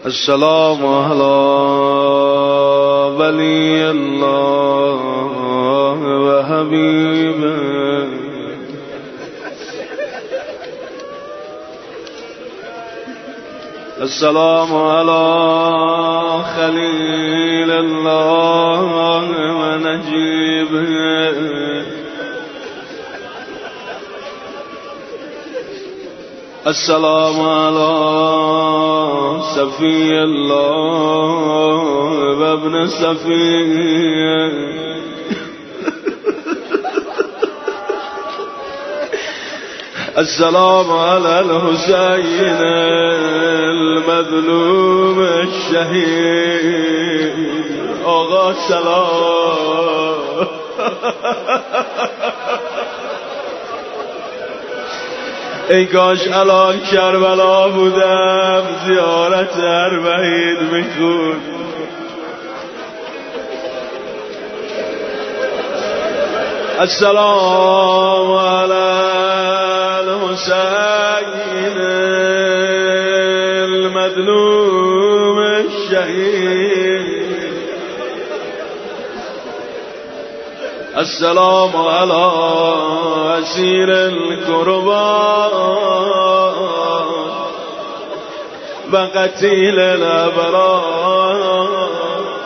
السلام على ولي الله وحبيبه السلام على خليل الله ونجيبه السلام على صفي الله وابن صفيه السلام على الحسين المظلوم الشهيد آقا سلام ای کاش الان کربلا بودم زیارت اربعین میخون السلام علی الحسین المظلوم الشهید السلام على اسیر القربان و قتیل الابرار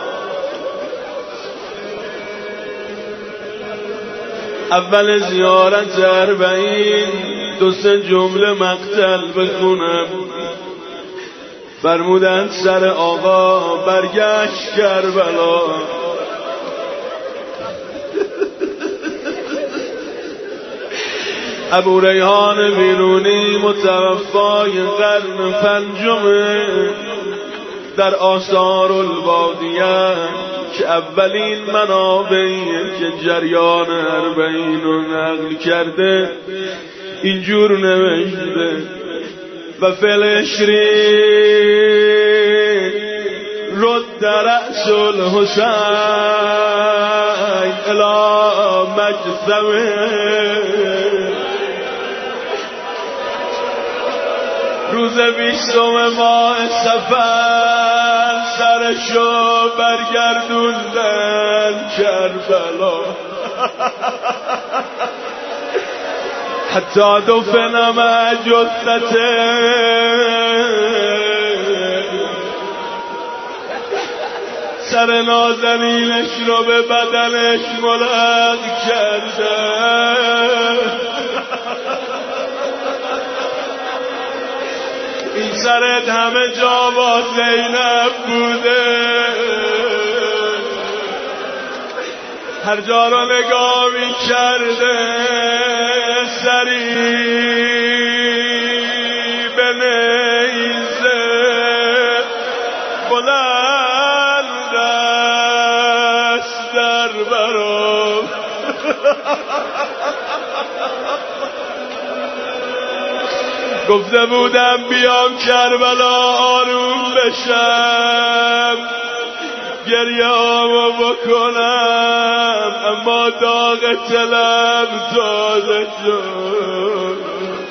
اول زیارت اربعین دو سه جمله مقتل بخونم. فرمودند سر آقا برگشت کربلا، ابو ریحان بیرونی متوفای قرن پنجمه در آثار البادیه که اولین منابعی که جریان اربعین رو نقل کرده اینجور نوشته و فلشری رد رأس الحسین الى مجثمه. روز 20 ماه صفر سرشو برگردوندن کربلا، حتی دفنم جثته سر نازنینش رو به بدنش ملحق کرده. این سرت همه جا با زینب بوده، هر جا رو نگاه می کرده سری به نیزه بلند است در برام. گفته بودم بیام کربلا آروم بشم گریه‌امو بکنم، اما داغ طلب تازه شد.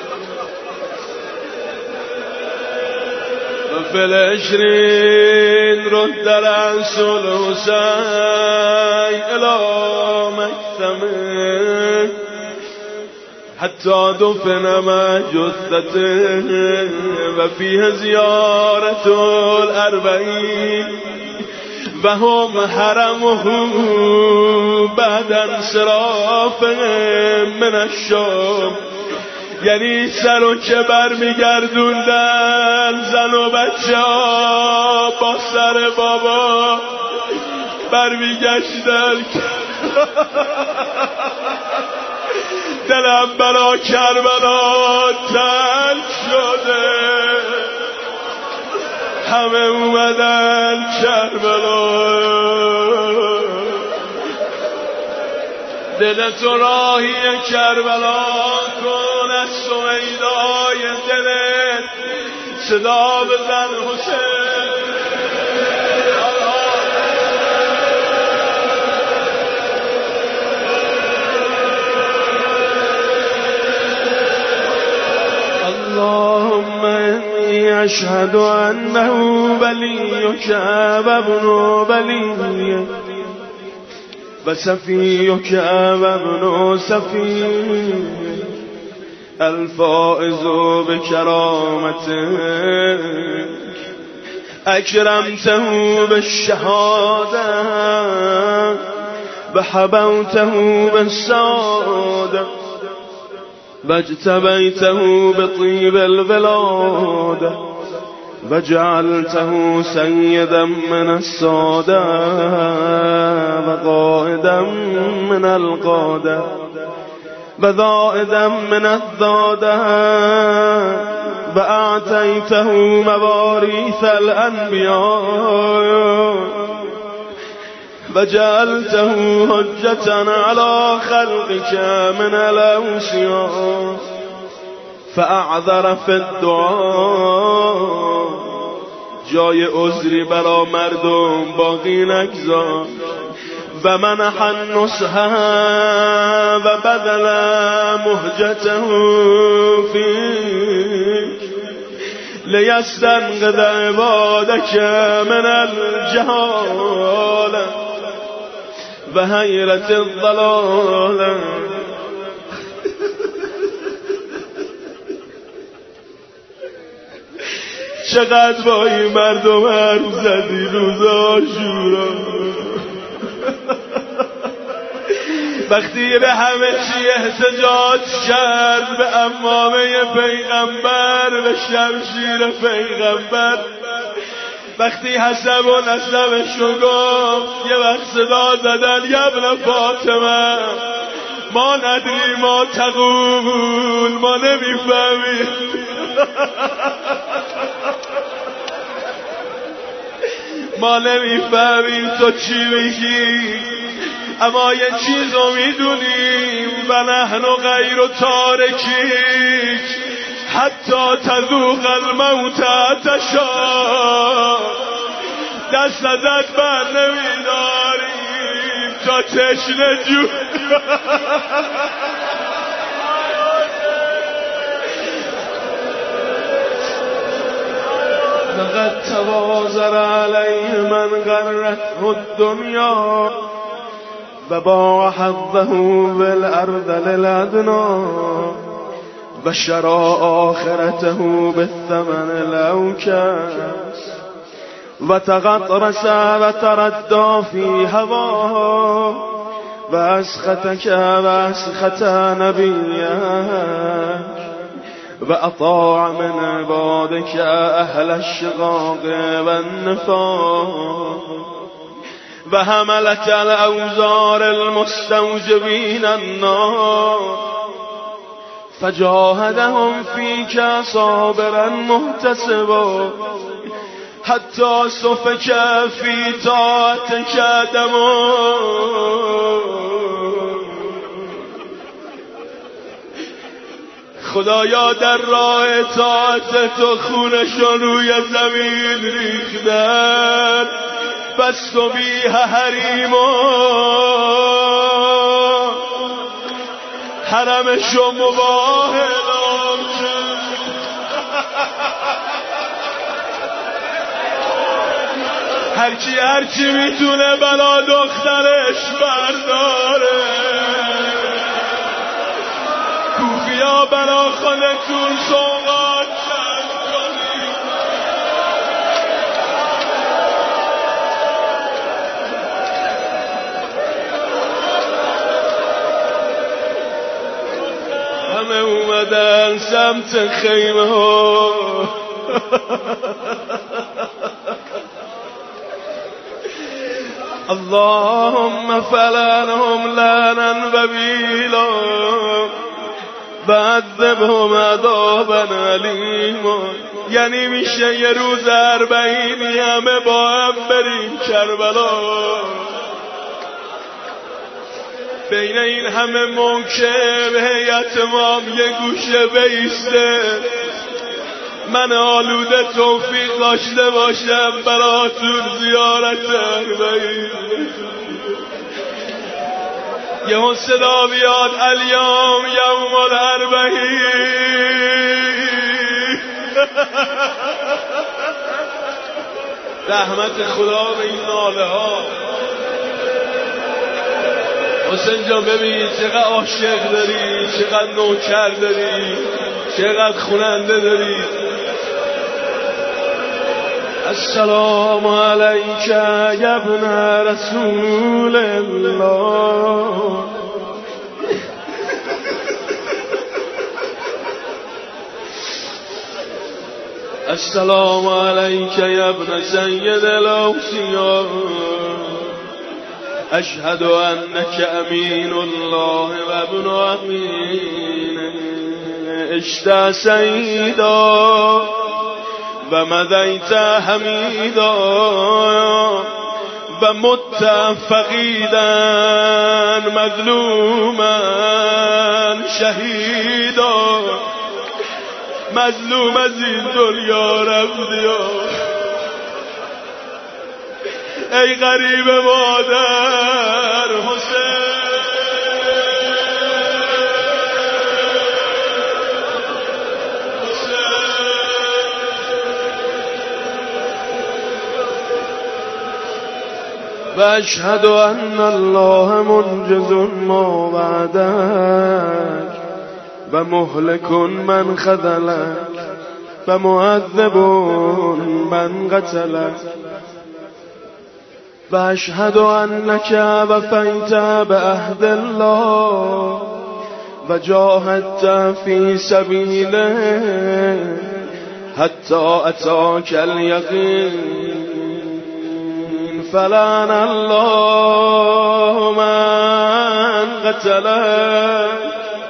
و فلشرین رد رأس الحسین الی مجثمه حتی دفنم جثته و فیه زیارت الاربعین و هم حرمه بعد انصرافهم من الشام. یعنی سر و که برمیگردوندن زن و بچه ها با سر بابا برمیگشتن. دلم برا کربلا تنگ شده، همه اومدن کربلا. دلتو راهی کربلا کن، از سویدای دلت صدا بزن حسین. اللهم إني أشهد أنه وليك وابن وليك وسفيك وابن سفيك الفائز بكرامتك أكرمته بالشهادة وحبوته بالسعادة واجتبيته بطيب الولادة وجعلته سيدا من السادة وقائدا من القادة وذائدا من الذادة وأعطيته مواريث الأنبياء وجعلته حجة على خلقك من الأوصياء فأعذر في الدعاء جای عذری برا مردم باقی نگذاشت و منح النصح و بدل مهجته فيك ليستنقذ عبادك من الجهالة وحيرة الضلالة. چقدر با این مردم حرف زدی روز عاشورا، وقتی به همه چی احتجاج کرد، به عمامه پیغمبر، به شمشیر پیغمبر، وقتی حسب و نسبشو گفت یه وقت صدا زدن ابن فاطمه ما ندری ما تقول، ما نمیفهمیم ما نمیفهمیم تو چی میگی، اما یه چیزو میدونیم و نحن غیر تارکیک حتی تذوق الموت عطشا، دست ازت بر نمیداریم تا تشنه جون. لقد توازر علیه من غرته الدنیا و باع حظه بالارض للادنا و شرا آخرته بالثمن الاوکس و تغطرس و تردى فی هواه و اسختک و اسخت نبیک و اطاع من عبادك اهل الشقاق والنفاق و حملت الاوزار المستوجبین النار فجاهدهم فيك صابرا محتسبا حتى سفك في طاعتك دما. خدایا در راه اطاعت تو خونشون روی زمین ریختن، بس تو بیه حریما حرمشو مباه اعلام کرد. هرچی میتونه بلا دخترش برداره، کوفیا بلا خودتون سوغات چند کنید. همه اومدن سمت خیمه ها، اللهم فلعنهم لعنا وبیلا بعذبهم عذابا علیما. یعنی میشه یه روز 40 همه با هم بریم کربلا، بین این همه منکر هیئت امام یه گوشه بیسته، من آلوده توفیق داشته باشم براتون زیارت 40. یه صدا بیاد الیوم یوم 40. رحمت خدا به این ناله ها. حسین جان ببین چقدر عاشق داری، چقدر نوکر داری، چقدر خوننده داری. السلام علیک یا ابن رسول الله. السلام علیک یا ابن سید الاوصیاء. اشهد انک امین الله و ابن امینه. اشت سیدا و مدیت حمیدا و مت فقیدا مظلوما شهیدا. مظلوم از این دنیا رفتی ای غریب مادر حسین. و اشهد ان الله منجز ما وعدک و مهلک من خذلک و معذب من قتلک. و اشهد انک وفیت بعهد الله و جاهدت فی سبیله حتی اتاک الیقین. فلعن الله من قتلک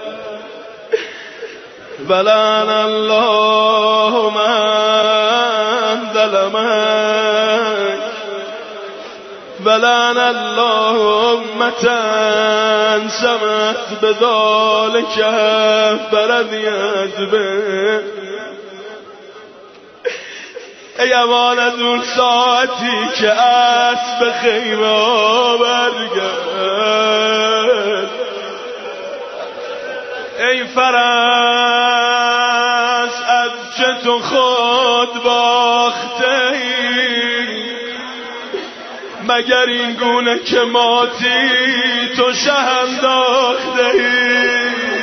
ولعن الله من ظلمک ولعن الله امة سمعت بذلك فرضیت به. ای امان از اون ساعتی که اسب خیمه ها برگرد. ای فرس از چه تو خود باخته ای، مگر این گونه که ماتی تو شه انداخته ای.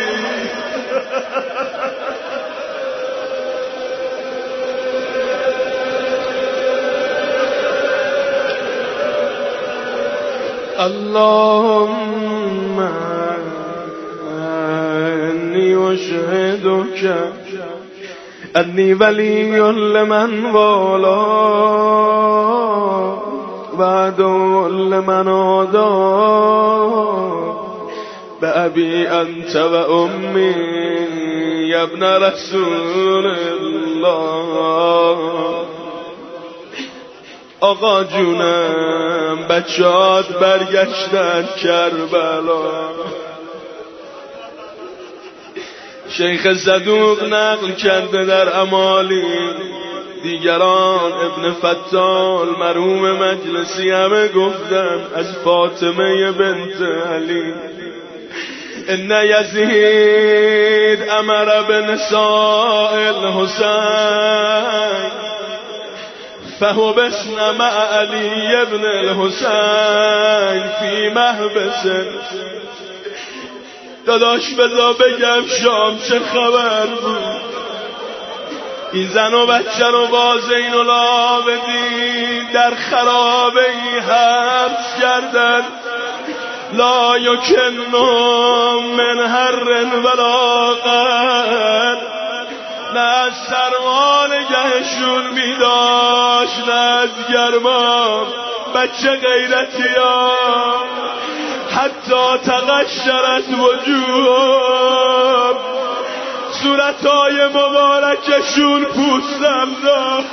اللهم انی اشهدک انی ولی لمن والا و عدو لمن عادا. بأبی انت و امی یا ابن رسول الله. آقا جونم بچه‌هات برگشتن کربلا. شیخ صدوق نقل کرده در امالی، دیگران ابن فتال مرحوم مجلسی همه گفتن از فاطمه بنت علی. ان یزید امر بنساء الحسین فحبسن مع علی ابن الحسین فی محبس. داداش بذار بگم شام چه خبر بود. این زن و بچه رو با زین العابدین در خرابه ای حبس کردن. لا یکنهم من حر ولا قر. نه از سرما نگهشون میداشت نه از گرما. بچه غیرتی ها حتی تقشرت وجوه، صورتهای مبارکشون پوستم داشت.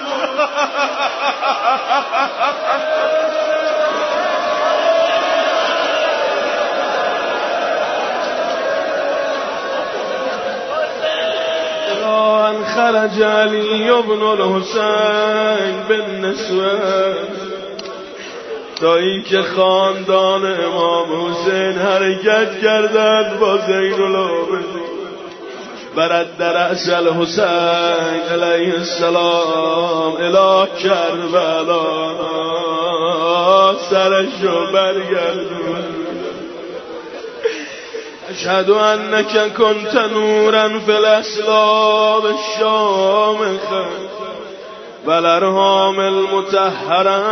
ان خرج علی ابن الحسین بالنسوه. تا اینکه خاندان امام حسین حرکت کردند با زین العابدین. برد رأس الحسین علیه السلام الی کربلا، سرشو برگردون. اشهد انک کنت نورا فی الاسلام الشامخه والارحام المطهره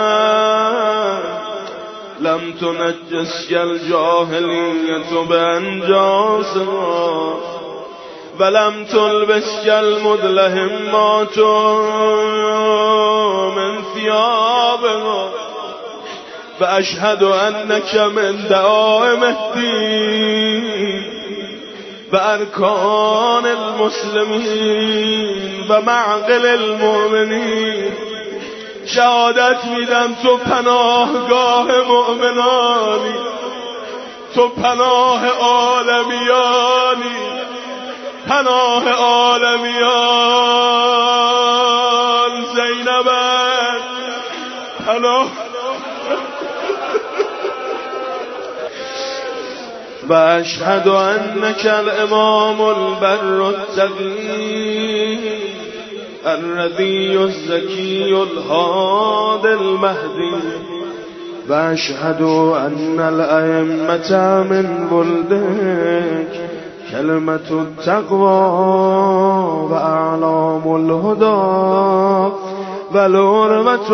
لم تنجسک الجاهلیت بانجاسها ولم تلبسک المدلهمات من ثيابها فاشهد انک من دعائم الدین و ارکان المسلمین و معقل المؤمنین. شهادت میدم تو پناهگاه مؤمنانی، تو پناه عالمیانی، پناه عالمیان. زینب پناه و اشهد انک الامام البر التقی الرضی الزکی الهادی المهدی و اشهد ان الائمة من ولدک کلمة التقوى و اعلام الهدى و العروة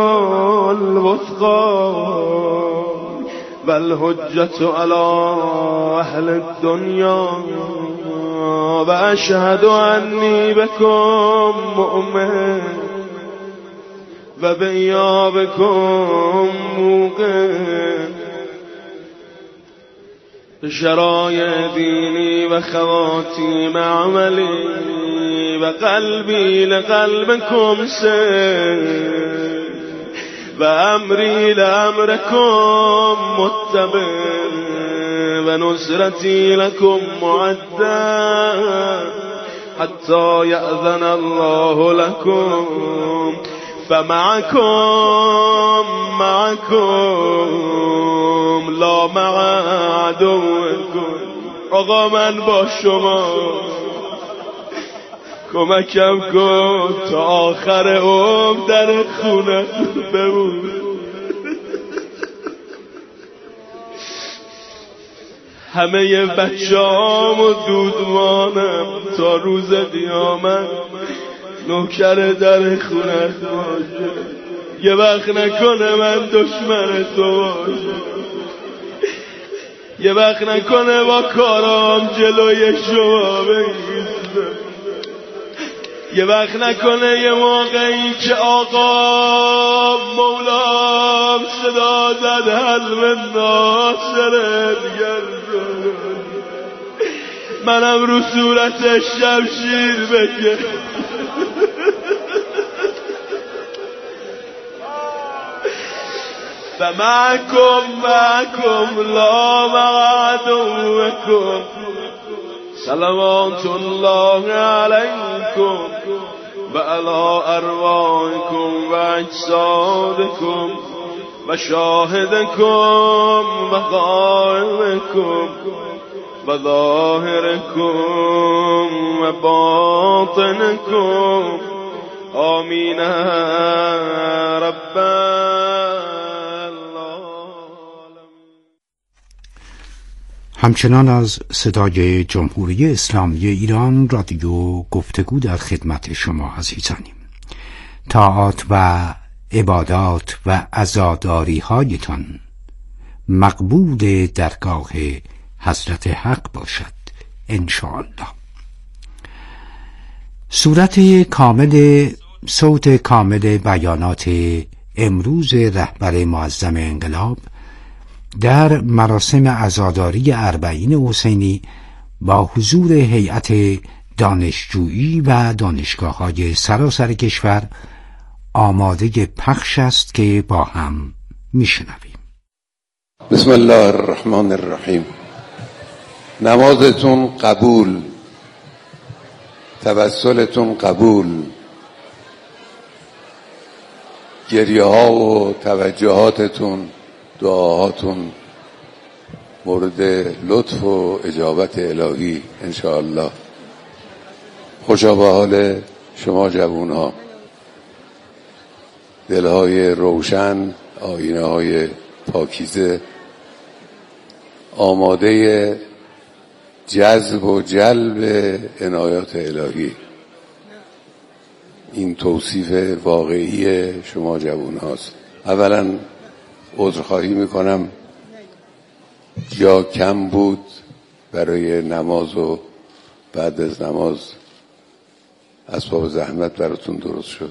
الوثقى والحجة على اهل الدنيا و اشهد انی بكم مؤمن و بإیابکم موقن. شرایع دینی و خواتیم عملی و قلبی لقلبکم سر و امری لامرکم متبع و نصرتی لکم معدد حتی یأذن الله لکم فمعکم لا مع عدوکم. آقا من با شما، کمکم کن تا آخر عمر در خونه بمون. همه بچه‌ام و دودمانم تا روز قیامت نوکر در خونه باشه. یه وقت نکنه من دشمن تو باشه، یه وقت نکنه با کارام جلوی شما بگیرم، یه وقت نکنه یه موقعی که آقا مولام صدا زد حل من ناصره دیگر منم رو صورتش شمشیر بگه. فمعكم لا مع عدوكم صلوات الله عليكم وعلى أرواحكم وأجسادكم وشاهدكم وغائبكم وظاهركم وباطنكم آمين رب همچنان از صدای جمهوری اسلامی ایران رادیو گفتگو در خدمت شما عزیزانیم. طاعات و عبادات و عزاداری هایتان مقبول درگاه حضرت حق باشد انشاءالله. صوت کامل بیانات امروز رهبر معظم انقلاب در مراسم عزاداری اربعین حسینی با حضور هیئت دانشجویی و دانشگاه‌های سراسر کشور آماده پخش است که با هم میشنویم. بسم الله الرحمن الرحیم. نمازتون قبول، توسلتون قبول، گریه ها و توجهاتتون، دعاهاتون مورد لطف و اجابت الهی انشاءالله. خوشا به حال شما جوانها، دلهای روشن، آینه های پاکیزه، آماده جذب و جلب عنایات الهی. این توصیف واقعی شما جوان هاست. اولا عذرخواهی میکنم جا کم بود برای نماز و بعد از نماز اسباب زحمت براتون درست شد.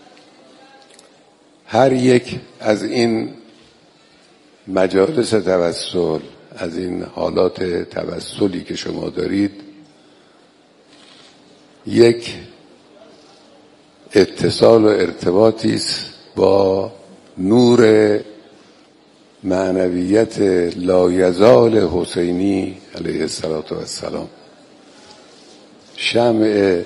هر یک از این مجالس توسل، از این حالات توسلی که شما دارید، یک اتصال و ارتباطی است با نور معنویت لایزال حسینی علیه السلام. شمع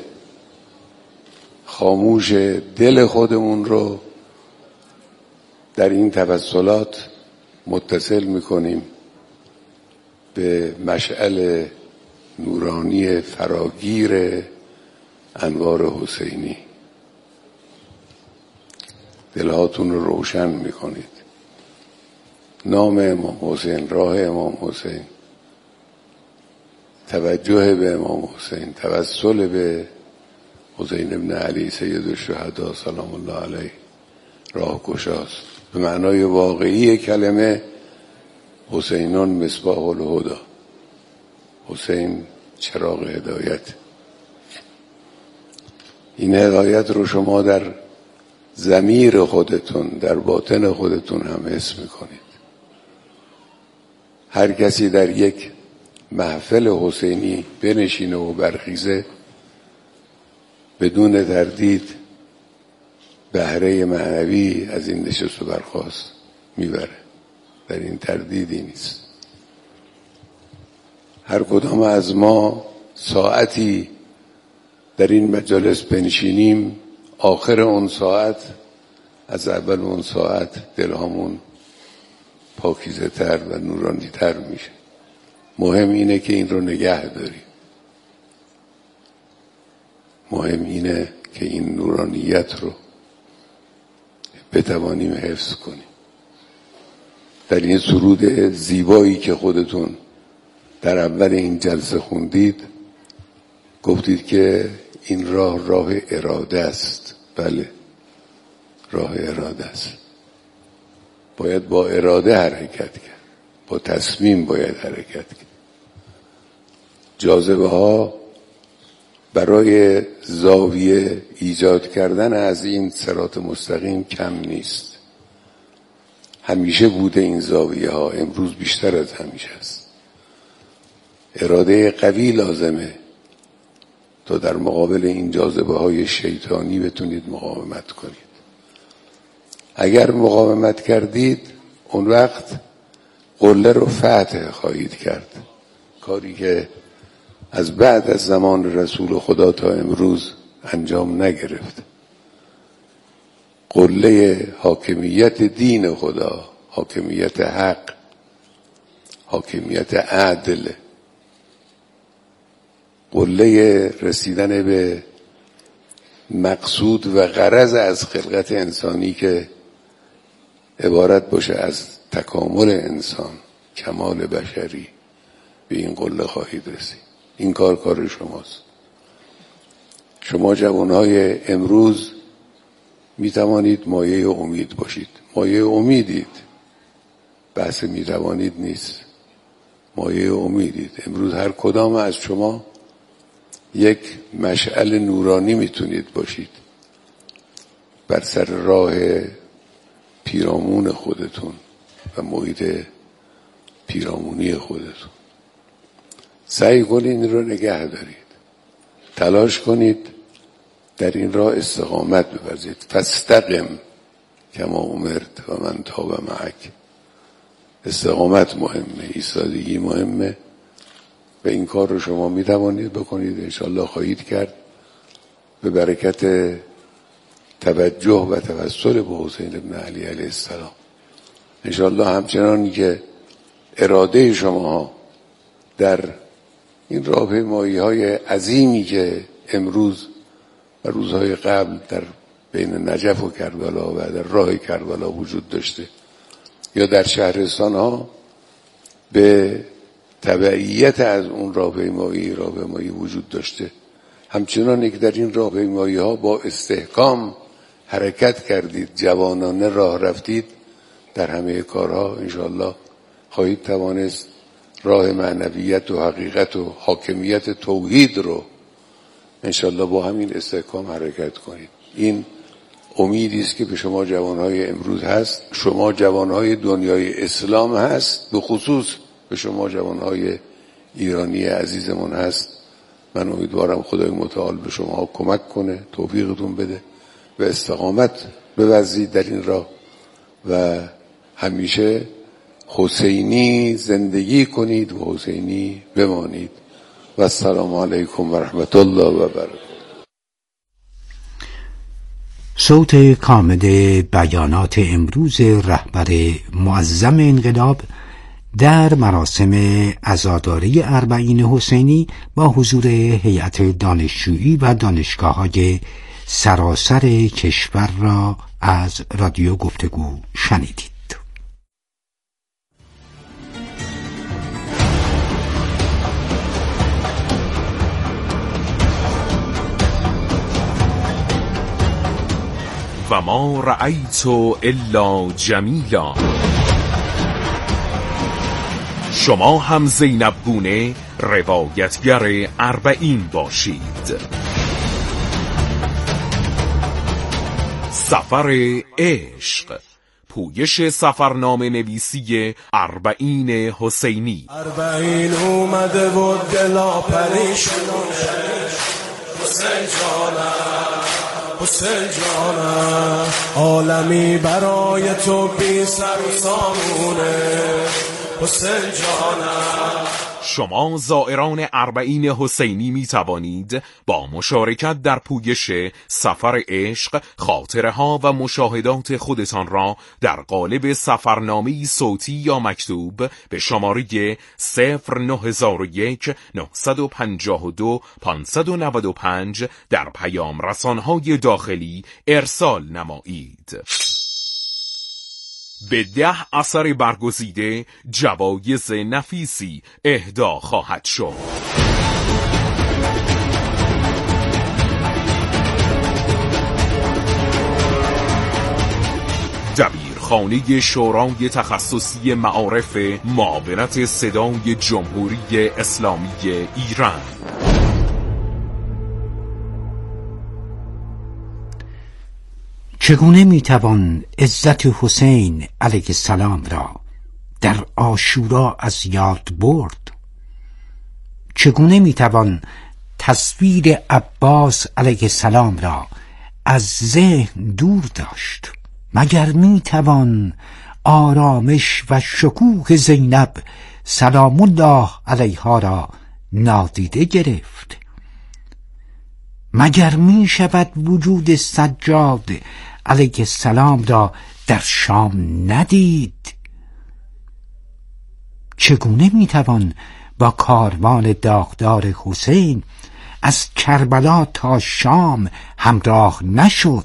خاموش دل خودمون رو در این توسلات متصل میکنیم به مشعل نورانی فراگیر انوار حسینی. دلهاتون رو روشن میکنید. نام امام حسین، راه امام حسین، توجه به امام حسین، توسل به حسین ابن علی سید الشهدا سلام الله علیه راه گشاست. به معنای واقعی کلمه حسینون مصباح الهدی، حسین چراغ هدایت. این هدایت رو شما در ضمیر خودتون، در باطن خودتون هم حس میکنید. هر کسی در یک محفل حسینی بنشینه و برخیزه، بدون تردید بهره معنوی از این نشست و برخاست میبره. در این تردیدی نیست. هر کدام از ما ساعتی در این مجالس بنشینیم، آخر اون ساعت از اول اون ساعت دلهامون پاکیزه تر و نورانی تر میشه. مهم اینه که این رو نگه داریم. مهم اینه که این نورانیت رو بتوانیم حفظ کنیم. در این سرود زیبایی که خودتون در اول این جلسه خوندید، گفتید که این راه اراده است. بله، راه اراده است. باید با اراده حرکت کرد، با تصمیم باید حرکت کرد. جاذبه ها برای زاویه ایجاد کردن از این صراط مستقیم کم نیست. همیشه بوده این زاویه ها، امروز بیشتر از همیشه است. اراده قوی لازمه تا در مقابل این جاذبه های شیطانی بتونید مقاومت کنید. اگر مقاومت کردید، اون وقت قله رو فتح خواهید کرد. کاری که از بعد از زمان رسول خدا تا امروز انجام نگرفت. قله حاکمیت دین خدا، حاکمیت حق، حاکمیت عدل، قله رسیدن به مقصود و غرض از خلقت انسانی که عبارت باشه از تکامل انسان، کمال بشری، به این قله خواهید رسید. این کار شماست. شما جوانهای امروز می توانید مایه امید باشید. مایه امیدید. بحث می توانید نیست. مایه امیدید. امروز هر کدام از شما یک مشعل نورانی میتونید باشید بر سر راه پیرامون خودتون و محیط پیرامونی خودتون. سعی کنید این رو نگه دارید. تلاش کنید در این راه استقامت بورزید. فاستقم کما امرت و من تاب معک. استقامت مهمه، ایستادگی مهمه و این کار رو شما می توانید بکنید. انشالله خواهید کرد به برکت توجه و توسل به حسین ابن علی علیه السلام. انشالله همچنان که اراده شما در این راهپیمایی های عظیمی که امروز و روزهای قبل در بین نجف و کربلا و در راه کربلا وجود داشته یا در شهرستان ها به تبعیت از اون راهپیمایی وجود داشته. همچنان که در این راهپیمایی ها با استحکام حرکت کردید، جوانانه راه رفتید، در همه کارها انشاءالله خواهید توانست راه معنویت و حقیقت و حاکمیت توحید رو انشاءالله با همین استحکام حرکت کنید. این امیدی است که به شما جوانهای امروز هست، شما جوانهای دنیای اسلام هست، به خصوص به شما جوانهای ایرانی عزیزمون هست. من امیدوارم خدای متعال به شما کمک کنه، توفیقتون بده و استقامت بورزید در این راه و همیشه حسینی زندگی کنید و حسینی بمانید. و السلام علیکم و رحمت الله و برکاته. صوت کامل بیانات امروز رهبر معظم انقلاب در مراسم عزاداری اربعین حسینی با حضور هیئت دانشجویی و دانشگاه‌های سراسر کشور را از رادیو گفتگو شنیدید. و ما رأیت الا جمیلا. شما هم زینب گونه روایتگر اربعین باشید. سفر عشق، پویش سفرنامه نویسی اربعین حسینی. اربعین اومده و دلا پریشونه، حسین جانم، حسین جانم، عالمی برای تو بی سر و سامونه، حسین جانم. شما زائران اربعین حسینی می توانید با مشارکت در پویش سفر عشق خاطره ها و مشاهدات خودتان را در قالب سفرنامه‌ای صوتی یا مکتوب به شماره 0901952 595 در پیام رسانه‌های داخلی ارسال نمایید. به 10 اثر برگزیده جوایز نفیسی اهدا خواهد شد. دبیرخانه شورای تخصصی معارف معاونت صدای جمهوری اسلامی ایران. چگونه میتوان عزت حسین علیه السلام را در عاشورا از یاد برد؟ چگونه میتوان تصویر عباس علیه السلام را از ذهن دور داشت؟ مگر میتوان آرامش و شکوه زینب سلام الله علیها را نادیده گرفت؟ مگر می شود وجود سجاد علیه السلام را در شام ندید؟ چگونه می توان با کاروان داغدار حسین از کربلا تا شام همراه نشد؟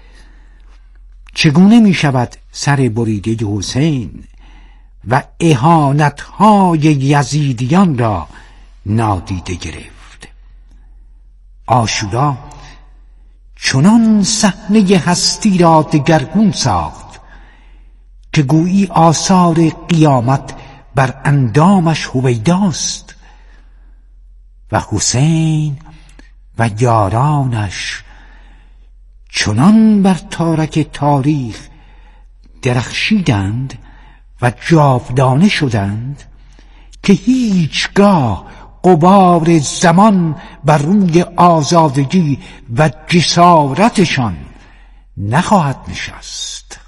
چگونه می شود سر بریده حسین و اهانت‌های یزیدیان را نادیده گرفت؟ عاشورا چنان صحنه هستی را دگرگون ساخت که گویی آثار قیامت بر اندامش هویداست و حسین و یارانش چنان بر تارک تاریخ درخشیدند و جاودانه شدند که هیچگاه غبار زمان بر روی آزادگی و جسارتشان نخواهد نشست.